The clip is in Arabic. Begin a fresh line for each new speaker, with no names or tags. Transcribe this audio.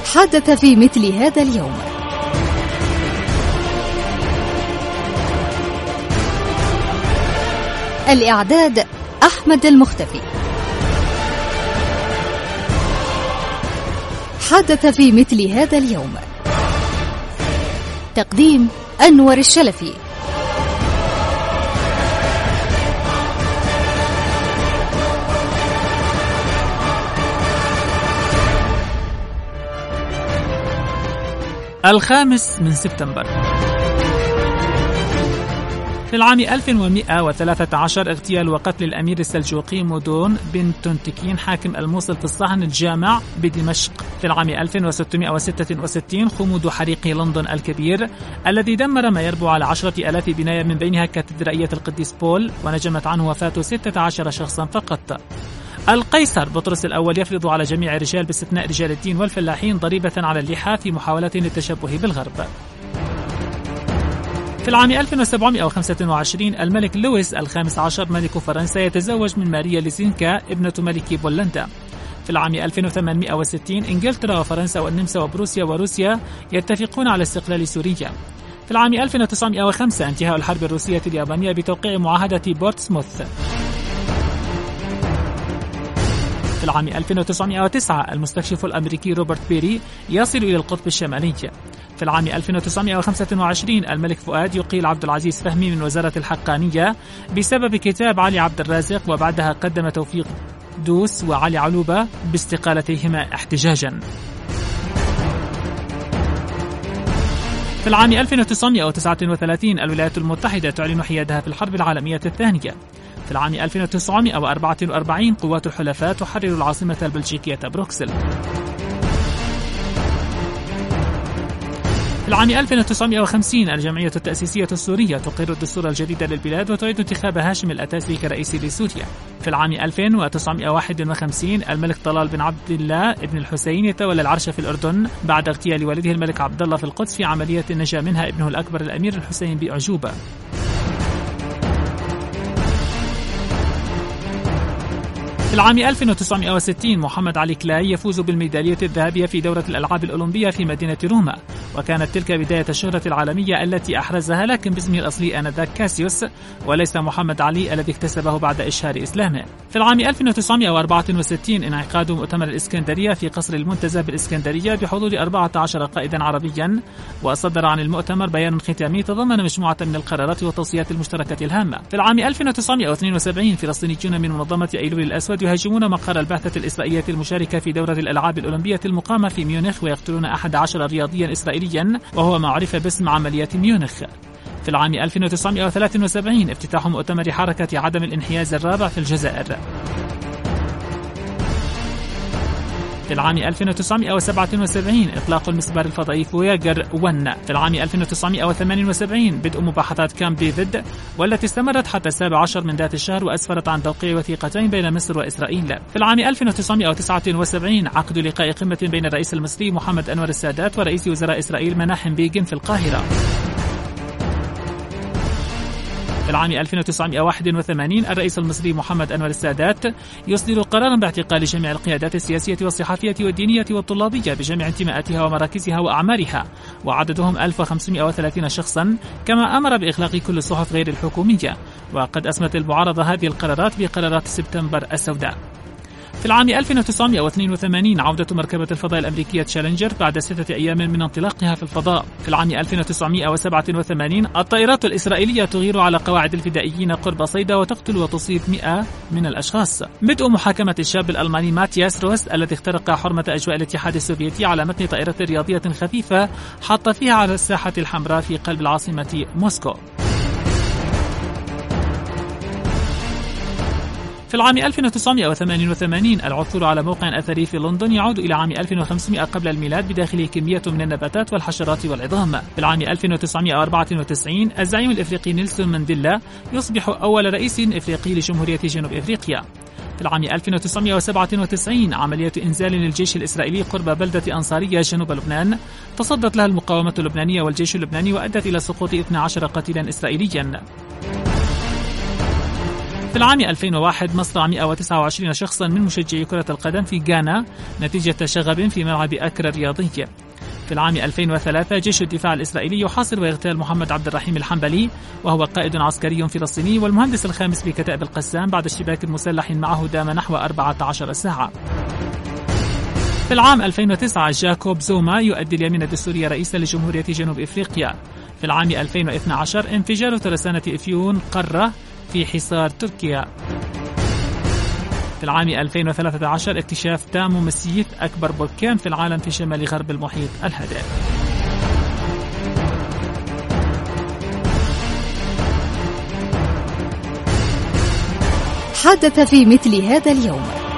حدث في مثل هذا اليوم. الإعداد أحمد المختفي. حدث في مثل هذا اليوم. تقديم أنور الشلفي.
الخامس من سبتمبر. في العام 1113 اغتيال وقتل الأمير السلجوقي مودون بن تنتكين حاكم الموصل في الصحن الجامع بدمشق. في العام 1666 خمود حريق لندن الكبير الذي دمر ما يربو على 10,000 بناية من بينها كاتدرائية القديس بول، ونجمت عنه وفاة 16 شخصا فقط. القيصر بطرس الأول يفرض على جميع الرجال باستثناء رجال الدين والفلاحين ضريبة على اللحى في محاولة للتشبه بالغرب. في العام 1725 الملك لويس الخامس عشر ملك فرنسا يتزوج من ماريا ليزينكا ابنة ملك بولندا. في العام 1860 إنجلترا وفرنسا والنمسا وبروسيا وروسيا يتفقون على استقلال سوريا. في العام 1905 انتهاء الحرب الروسية اليابانية بتوقيع معاهدة بورتسموث. في العام 1909 المستكشف الأمريكي روبرت بيري يصل إلى القطب الشمالي. في العام 1925 الملك فؤاد يقيل عبد العزيز فهمي من وزارة الحقانية بسبب كتاب علي عبد الرازق، وبعدها قدم توفيق دوس وعلي علوبة باستقالتيهما احتجاجا. في العام 1939 الولايات المتحدة تعلن حيادها في الحرب العالمية الثانية. في العام 1944 قوات الحلفاء تحرر العاصمة البلجيكية بروكسل. في العام 1950 الجمعية التأسيسية السورية تقر الدستور الجديد للبلاد وتعيد انتخاب هاشم الأتاسي كرئيس لسوريا. في العام 1951 الملك طلال بن عبد الله ابن الحسين يتولى العرش في الأردن بعد اغتيال والده الملك عبد الله في القدس في عملية نجا منها ابنه الأكبر الأمير الحسين بأعجوبة. في العام 1960 محمد علي كلاي يفوز بالميدالية الذهبية في دورة الألعاب الأولمبية في مدينة روما، وكانت تلك بداية الشهرة العالمية التي أحرزها، لكن باسمه الأصلي آنذاك كاسيوس وليس محمد علي الذي اكتسبه بعد إشهار إسلامه. في العام 1964 انعقاد مؤتمر الإسكندرية في قصر المنتزه بالإسكندرية بحضور 14 قائدا عربيا، وصدر عن المؤتمر بيان ختامي تضمن مجموعة من القرارات والتوصيات المشتركة الهامة. في العام 1972 فلسطينيون من منظمة أيلول الأسود يهاجمون مقر البعثة الإسرائيلية المشاركة في دورة الألعاب الأولمبية المقامة في ميونخ ويقتلون 11 رياضيا إسرائيليا، وهو ما عرف باسم عملية ميونخ. في العام 1973 افتتاح مؤتمر حركة عدم الانحياز الرابع في الجزائر. في العام 1977 إطلاق المسبار الفضائي فوياجر 1. في العام 1978 بدء مباحثات كامب ديفيد والتي استمرت حتى 17 من ذات الشهر وأسفرت عن توقيع وثيقتين بين مصر وإسرائيل. في العام 1979 عقد لقاء قمة بين الرئيس المصري محمد أنور السادات ورئيس وزراء إسرائيل مناحم بيغن في القاهرة. في العام 1981 الرئيس المصري محمد أنور السادات يصدر قرارا باعتقال جميع القيادات السياسية والصحفية والدينية والطلابية بجميع انتماءاتها ومراكزها وأعمارها، وعددهم 1530 شخصا، كما أمر بإغلاق كل الصحف غير الحكومية. وقد أسمت المعارضة هذه القرارات بقرارات سبتمبر السوداء. في العام 1982 عودة مركبة الفضاء الأمريكية تشالنجر بعد 6 أيام من انطلاقها في الفضاء. في العام 1987 الطائرات الإسرائيلية تغير على قواعد الفدائيين قرب صيدا وتقتل وتصيب 100 من الأشخاص. بدء محاكمة الشاب الألماني ماتياس روست الذي اخترق حرمة أجواء الاتحاد السوفيتي على متن طائرة رياضية خفيفة حط فيها على الساحة الحمراء في قلب العاصمة موسكو. في العام 1988 العثور على موقع أثري في لندن يعود إلى عام 1500 قبل الميلاد بداخله كمية من النباتات والحشرات والعظام. في العام 1994 الزعيم الإفريقي نيلسون مانديلا يصبح أول رئيس إفريقي لجمهورية جنوب إفريقيا. في العام 1997 عملية إنزال للجيش الإسرائيلي قرب بلدة أنصارية جنوب لبنان تصدت لها المقاومة اللبنانية والجيش اللبناني وأدت إلى سقوط 12 قتيلا إسرائيليا. في العام 2001 مصرع 129 شخصا من مشجعي كرة القدم في غانا نتيجة شغب في ملعب أكرا الرياضي. في العام 2003 جيش الدفاع الإسرائيلي يحاصر ويغتال محمد عبد الرحيم الحنبلي، وهو قائد عسكري فلسطيني والمهندس الخامس بكتائب القسام، بعد اشتباك مسلح معه دام نحو 14 ساعة. في العام 2009 جاكوب زوما يؤدي اليمين الدستوري رئيسا لجمهورية جنوب إفريقيا. في العام 2012 انفجار ترسانة إفيون قارة في حصار تركيا. في العام 2013 اكتشاف تامو مسيث أكبر بركان في العالم في شمال غرب المحيط الهادئ.
حدث في مثل هذا اليوم.